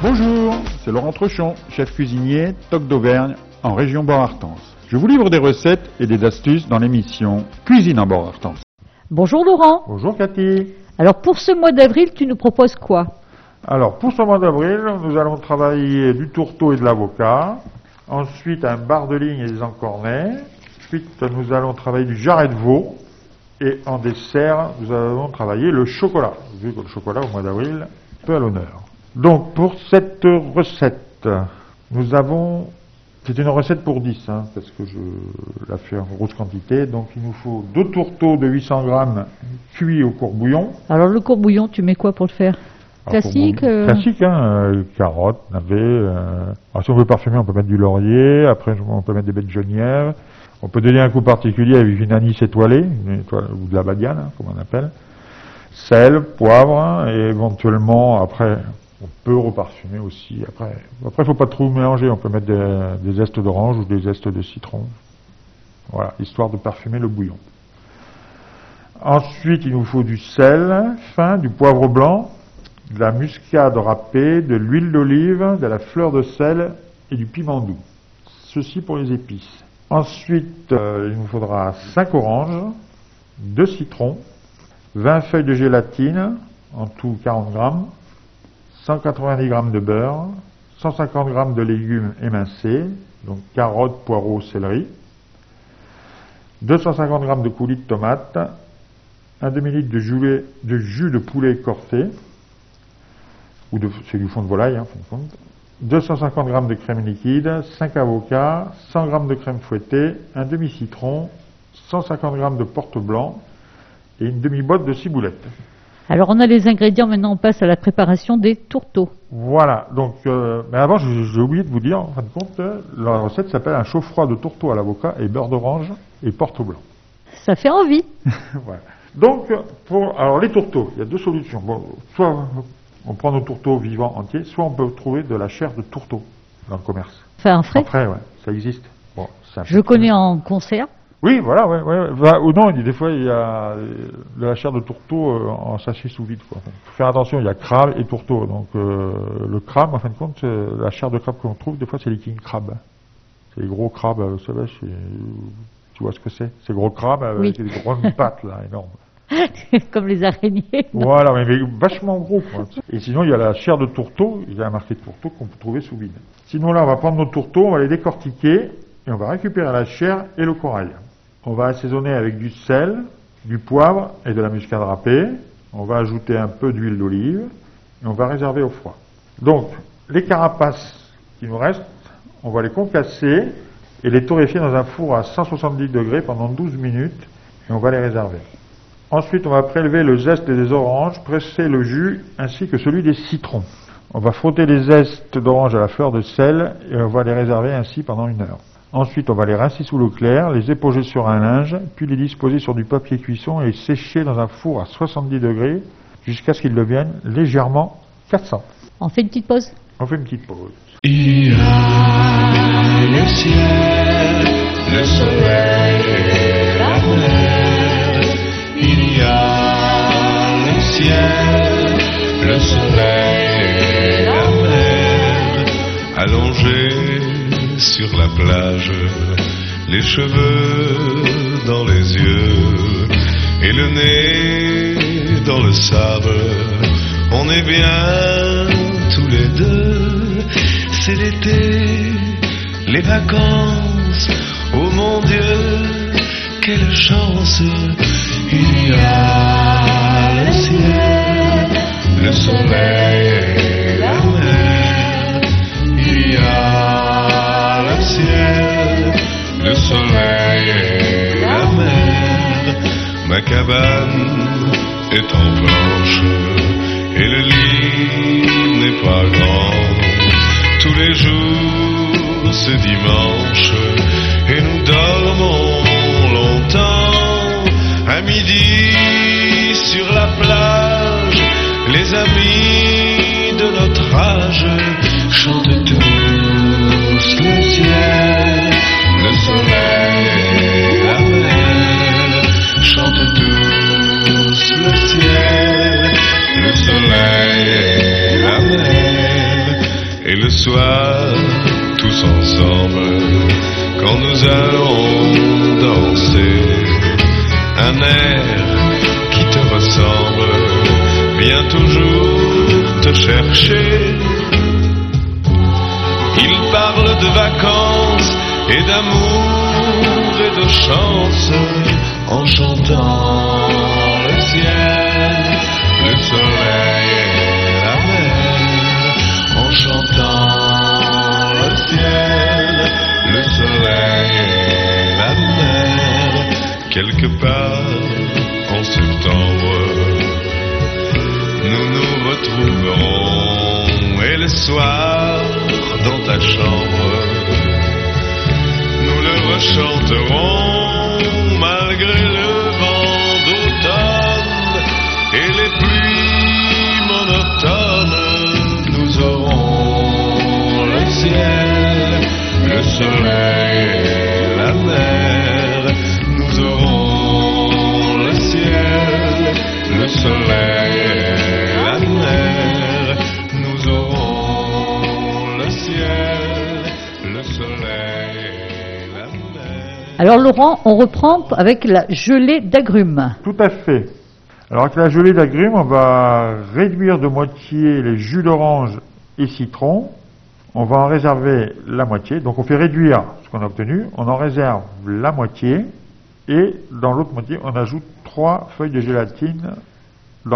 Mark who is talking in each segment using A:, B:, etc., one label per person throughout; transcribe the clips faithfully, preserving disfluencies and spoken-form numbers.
A: Bonjour, c'est Laurent Trechon, chef cuisinier, Toc d'Auvergne, en région Bord-Artense. Je vous livre des recettes et des astuces dans l'émission Cuisine en Bord-Artense.
B: Bonjour Laurent.
A: Bonjour Cathy.
B: Alors pour ce mois d'avril, tu nous proposes quoi?
A: Alors pour ce mois d'avril, nous allons travailler du tourteau et de l'avocat. Ensuite un bar de ligne et des encornets. Ensuite nous allons travailler du jarret de veau. Et en dessert, nous allons travailler le chocolat. Vu que le chocolat au mois d'avril, peu à l'honneur. Donc pour cette recette, nous avons, c'est une recette pour dix, hein, parce que je la fais en grosse quantité, donc il nous faut deux tourteaux de huit cents grammes cuits au courbouillon.
B: Alors le courbouillon, tu mets quoi pour le faire? Classique euh...
A: Classique, hein, euh, carottes, navets. Euh... Alors si on veut parfumer, on peut mettre du laurier, après on peut mettre des baies de genièvre. On peut donner un coup particulier avec une anis étoilée, une étoile, ou de la badiane, hein, comme on appelle. Sel, poivre, et éventuellement, après, on peut reparfumer aussi. Après, après, il ne faut pas trop mélanger. On peut mettre des, des zestes d'orange ou des zestes de citron. Voilà, histoire de parfumer le bouillon. Ensuite, il nous faut du sel fin, du poivre blanc, de la muscade râpée, de l'huile d'olive, de la fleur de sel et du piment doux. Ceci pour les épices. Ensuite, euh, il nous faudra cinq oranges, deux citrons, vingt feuilles de gélatine, en tout quarante grammes, cent quatre-vingt-dix grammes de beurre, cent cinquante grammes de légumes émincés, donc carottes, poireaux, céleri, deux cent cinquante grammes de coulis de tomates, un demi-litre de jus, de jus de poulet corté, ou de, c'est du fond de volaille, hein, fin de compte, deux cent cinquante grammes de crème liquide, cinq avocats, cent grammes de crème fouettée, un demi-citron, cent cinquante grammes de porte blanc et une demi-boîte de ciboulette.
B: Alors on a les ingrédients, maintenant on passe à la préparation des tourteaux.
A: Voilà, donc, euh, mais avant j'ai oublié de vous dire, en fin de compte, la recette s'appelle un chaud froid de tourteau à l'avocat et beurre d'orange et porte blanc.
B: Ça fait envie.
A: Voilà. Donc, pour, alors les tourteaux, il y a deux solutions. Bon, soit on prend nos tourteaux vivants entiers, soit on peut trouver de la chair de tourteau dans le commerce.
B: Enfin, un frais.
A: Après, ouais, ça existe. Bon, ça
B: Je connais en conserve.
A: Oui, voilà, ouais, ouais. Bah, ou non, des fois il y a de la chair de tourteau euh, en sachet sous vide. Il faut faire attention, il y a crabe et tourteau. Donc euh, le crabe, en fin de compte, la chair de crabe qu'on trouve, des fois c'est les king crabes. C'est les gros crabes, vous savez, tu vois ce que c'est? Ces gros crabes avec
B: oui.
A: des grandes pattes là, énormes.
B: Comme les araignées. Non.
A: Voilà, mais, mais vachement gros, quoi. Et sinon, il y a la chair de tourteau, il y a un marqué de tourteau qu'on peut trouver sous vide. Sinon, là, on va prendre nos tourteaux, on va les décortiquer, et on va récupérer la chair et le corail. On va assaisonner avec du sel, du poivre et de la muscade râpée. On va ajouter un peu d'huile d'olive, et on va réserver au froid. Donc, les carapaces qui nous restent, on va les concasser, et les torréfier dans un four à cent soixante-dix degrés pendant douze minutes, et on va les réserver. Ensuite, on va prélever le zeste des oranges, presser le jus, ainsi que celui des citrons. On va frotter les zestes d'orange à la fleur de sel et on va les réserver ainsi pendant une heure. Ensuite, on va les rincer sous l'eau claire, les éponger sur un linge, puis les disposer sur du papier cuisson et les sécher dans un four à soixante-dix degrés jusqu'à ce qu'ils deviennent légèrement cassants.
B: On fait une petite pause?
A: On fait une petite pause.
C: Il y a le ciel, le soleil et la mer. Il y a le ciel, le soleil et la mer, allongés sur la plage, les cheveux dans les yeux et le nez dans le sable. On est bien tous les deux, c'est l'été, les vacances, oh mon Dieu, quelle chance. Il y a le ciel, le soleil et la mer. Il y a le ciel, le soleil et la mer. Ma cabane est en planche et le lit n'est pas grand. Tous les jours c'est dimanche et nous dormons longtemps. À midi sur la plage, les amis de notre âge chantent tous le ciel, le soleil et la mer. Chantent tous le ciel, le soleil et la mer. soir, tous ensemble, quand nous allons danser, un air qui te ressemble vient toujours te chercher. Il parle de vacances et d'amour et de chance en chantant le ciel, le soleil et la mer, en chantant le ciel, le soleil et la mer. Quelque part en septembre, nous nous retrouverons et le soir dans ta chambre, nous le rechanterons malgré le vent d'automne et les pluies monotones. Nous aurons le ciel, le soleil et la mer. Nous aurons le ciel, le soleil et la mer. Nous aurons le ciel, le soleil et la mer.
B: Alors Laurent, on reprend avec la gelée d'agrumes.
A: Tout à fait. Alors avec la gelée d'agrumes, on va réduire de moitié les jus d'orange et citron. On va en réserver la moitié. Donc on fait réduire ce qu'on a obtenu, on en réserve la moitié. Et dans l'autre moitié, on ajoute trois feuilles de gélatine dans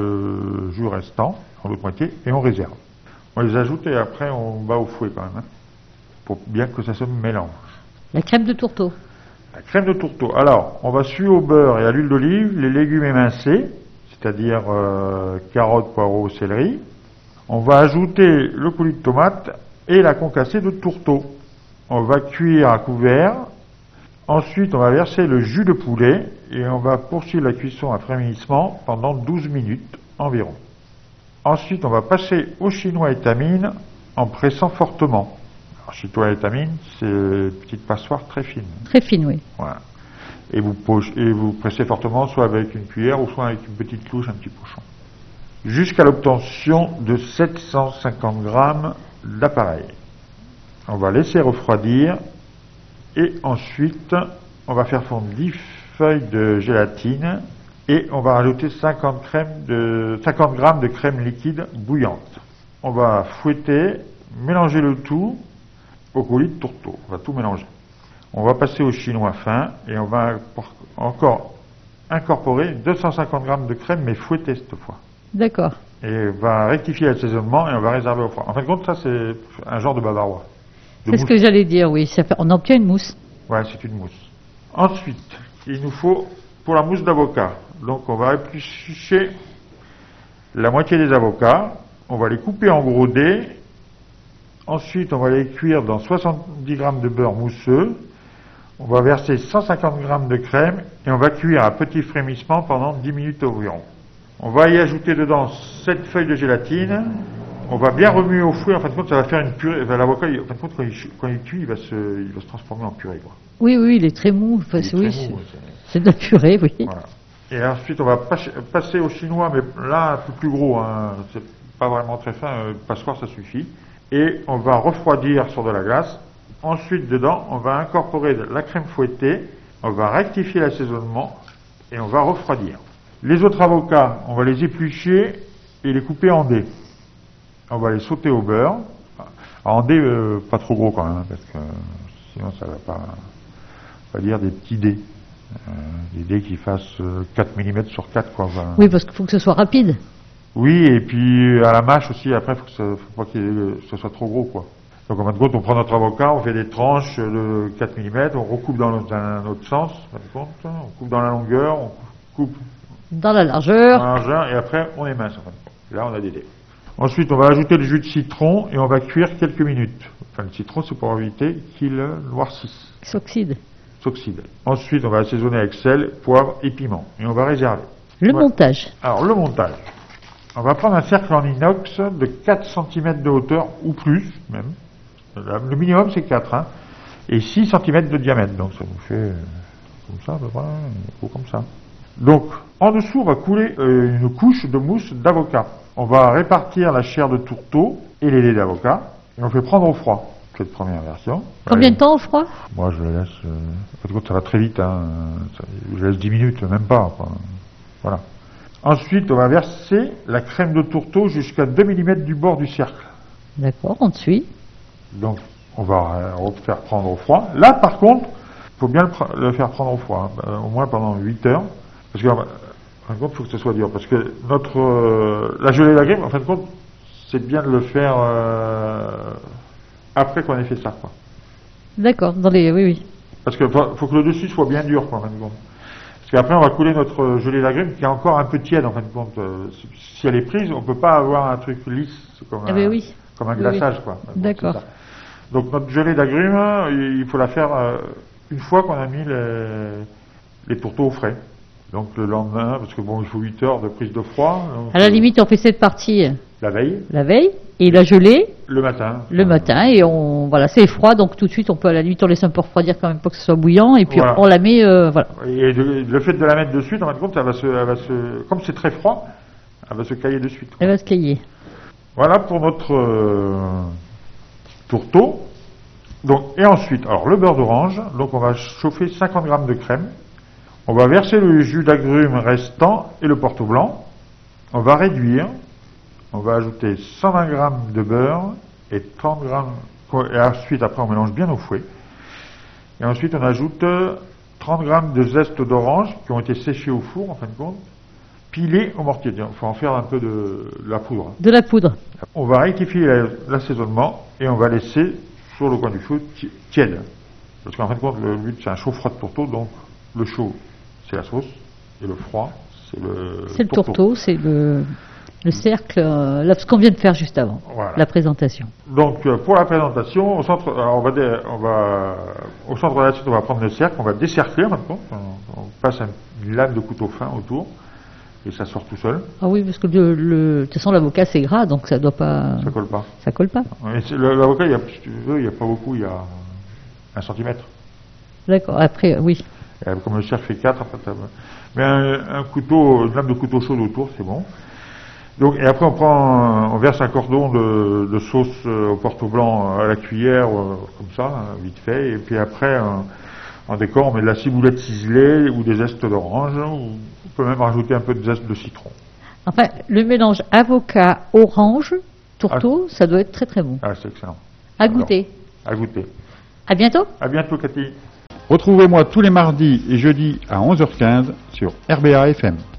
A: le jus restant, dans l'autre moitié, et on réserve. On les ajoute et après on bat au fouet quand même, hein, pour bien que ça se mélange.
B: La crème de tourteau.
A: La crème de tourteau. Alors, on va suer au beurre et à l'huile d'olive les légumes émincés, c'est-à-dire euh, carottes, poireaux, céleri. On va ajouter le coulis de tomate et la concassée de tourteau. On va cuire à couvert. Ensuite, on va verser le jus de poulet et on va poursuivre la cuisson à frémissement pendant douze minutes environ. Ensuite, on va passer au chinois étamine en pressant fortement. Alors, chinois étamine, c'est une petite passoire très fine.
B: Très fine, oui.
A: Voilà. Et vous, poche, et vous pressez fortement, soit avec une cuillère ou soit avec une petite louche, un petit pochon. Jusqu'à l'obtention de sept cent cinquante grammes d'appareil. On va laisser refroidir. Et ensuite, on va faire fondre dix feuilles de gélatine et on va rajouter cinquante, crème de, cinquante grammes de crème liquide bouillante. On va fouetter, mélanger le tout au coulis de tourteau. On va tout mélanger. On va passer au chinois fin et on va encore incorporer deux cent cinquante grammes de crème, mais fouettée cette fois.
B: D'accord.
A: Et on va rectifier l'assaisonnement et on va réserver au froid. En fin de compte, ça c'est un genre de bavarois.
B: C'est ce que j'allais dire, oui. Ça fait, on obtient une mousse.
A: Ouais, c'est une mousse. Ensuite, il nous faut, pour la mousse d'avocat, donc on va éplucher la moitié des avocats, on va les couper en gros dés, ensuite on va les cuire dans soixante-dix grammes de beurre mousseux, on va verser cent cinquante grammes de crème et on va cuire à petit frémissement pendant dix minutes environ. On va y ajouter dedans sept feuilles de gélatine. On va bien remuer au fouet, en fin de compte, ça va faire une purée. Enfin, l'avocat, en fin de compte, quand il, quand il cuit, il va, se, il va se transformer en purée, quoi.
B: Oui, oui, il est très mou. Enfin,
A: Il est
B: oui,
A: très
B: c'est,
A: mou,
B: c'est de la purée, oui.
A: Voilà. Et ensuite, on va pas, passer au chinois, mais là, un peu plus gros, hein, c'est pas vraiment très fin, euh, passoire, ça suffit. Et on va refroidir sur de la glace. Ensuite, dedans, on va incorporer de la crème fouettée, on va rectifier l'assaisonnement et on va refroidir. Les autres avocats, on va les éplucher et les couper en dés. On va les sauter au beurre. Alors, en dés, euh, pas trop gros quand même, hein, parce que sinon ça va pas, pas dire des petits dés. Euh, des dés qui fassent euh, quatre millimètres sur quatre, quoi. Enfin,
B: Oui, parce qu'il faut que ce soit rapide.
A: oui, et puis à la mâche aussi, après, il faut, faut pas que ce soit trop gros, quoi. Donc en fin de compte, on prend notre avocat, on fait des tranches de quatre millimètres, on recoupe dans un autre sens, en fin de compte, on coupe dans la longueur, on coupe
B: Dans la largeur.
A: dans la largeur, et après on émince, en fin de compte. Là, on a des dés. Ensuite, on va ajouter le jus de citron et on va cuire quelques minutes. Enfin, le citron, c'est pour éviter qu'il noircisse,
B: Qui s'oxyde.
A: s'oxyde. Ensuite, on va assaisonner avec sel, poivre et piment. Et on va réserver.
B: Le
A: Voilà.
B: montage.
A: Alors, le montage. On va prendre un cercle en inox de quatre centimètres de hauteur, ou plus, même. Le minimum, c'est quatre, hein. Et six centimètres de diamètre. Donc, ça nous fait euh, comme ça, à peu près, ou comme ça. Donc, en dessous, on va couler euh, une couche de mousse d'avocat. On va répartir la chair de tourteau et les laits d'avocat. Et on fait prendre au froid, cette première version.
B: Combien de temps au froid?
A: Moi, je le laisse... Euh, par contre, ça va très vite. Hein, ça, je laisse dix minutes, même pas. Enfin, voilà. Ensuite, on va verser la crème de tourteau jusqu'à deux millimètres du bord du cercle.
B: D'accord, on te suit.
A: Donc, on va refaire prendre au froid. Là, par contre, il faut bien le, le faire prendre au froid, hein, au moins pendant huit heures. Parce que, en fin de compte, il faut que ce soit dur. Parce que notre, euh, la gelée d'agrumes, en fin de compte, c'est bien de le faire euh, après qu'on ait fait ça, quoi. D'accord,
B: dans les... oui, oui.
A: Parce qu'il faut, faut que le dessus soit bien dur, quoi, en fin de compte. Parce qu'après, on va couler notre gelée d'agrumes qui est encore un peu tiède, en fin de compte. Si elle est prise, on ne peut pas avoir un truc lisse, comme
B: ah
A: un,
B: ben oui.
A: comme un
B: oui,
A: glaçage,
B: oui.
A: quoi.
B: D'accord.
A: Donc, notre gelée d'agrumes, il faut la faire euh, une fois qu'on a mis les, les tourteaux au frais. Donc, le lendemain, parce que bon, il faut huit heures de prise de froid. Donc,
B: à la limite, on fait cette partie...
A: La veille.
B: La veille. Et la gelée.
A: Le matin.
B: Le matin. Et on, voilà, c'est froid, donc tout de suite, on peut à la limite, on laisse un peu refroidir quand même, pas que ce soit bouillant, et puis voilà. on, on la met, euh, voilà.
A: Et de, le fait de la mettre de suite, en fin de compte, elle va se, elle va se, comme c'est très froid, elle va se cailler de suite, quoi.
B: Elle va se cailler.
A: Voilà pour notre euh, tourteau. Donc, et ensuite, alors le beurre d'orange, donc on va chauffer cinquante grammes de crème. On va verser le jus d'agrumes restant et le porto blanc. On va réduire. On va ajouter cent vingt grammes de beurre et trente grammes. Et ensuite, après, on mélange bien au fouet. Et ensuite, on ajoute trente grammes de zeste d'orange qui ont été séchés au four, en fin de compte, pilés au mortier. Il faut en faire un peu de, de la poudre.
B: De la poudre.
A: On va rectifier l'assaisonnement et on va laisser sur le coin du feu tiède. Parce qu'en fin de compte, le but, c'est un chaud froid de tourteau. Donc, le chaud, c'est la sauce. Et le froid, c'est le
B: C'est le tourteau, c'est le... Le cercle, euh, là, ce qu'on vient de faire juste avant, voilà. La présentation.
A: Donc, euh, pour la présentation, au centre, alors on va, dé, on va, au centre de l'assiette, on va prendre le cercle, on va décercler maintenant. On, on passe un, une lame de couteau fin autour, et ça sort tout seul.
B: Ah oui, parce que le, le, de toute façon, l'avocat c'est gras, donc ça doit pas.
A: Ça colle pas.
B: Ça colle pas.
A: L'avocat, il y a, si tu veux, il n'y a pas beaucoup, il y a un centimètre.
B: D'accord. Après, oui.
A: Et comme le cercle fait quatre, après, ça va. Mais un, un couteau, une lame de couteau chaude autour, c'est bon. Donc, et après on prend, on verse un cordon de, de sauce au porto blanc à la cuillère, euh, comme ça, hein, vite fait, et puis après, en, en décor, on met de la ciboulette ciselée ou des zestes d'orange, ou on peut même rajouter un peu de zeste de citron.
B: Enfin, le mélange avocat, orange, tourteau, ah, ça doit être très très bon.
A: Ah, c'est excellent.
B: À goûter.
A: Alors, à goûter.
B: À bientôt.
A: À bientôt, Cathy. Retrouvez-moi tous les mardis et jeudis à onze heures quinze sur R B A F M.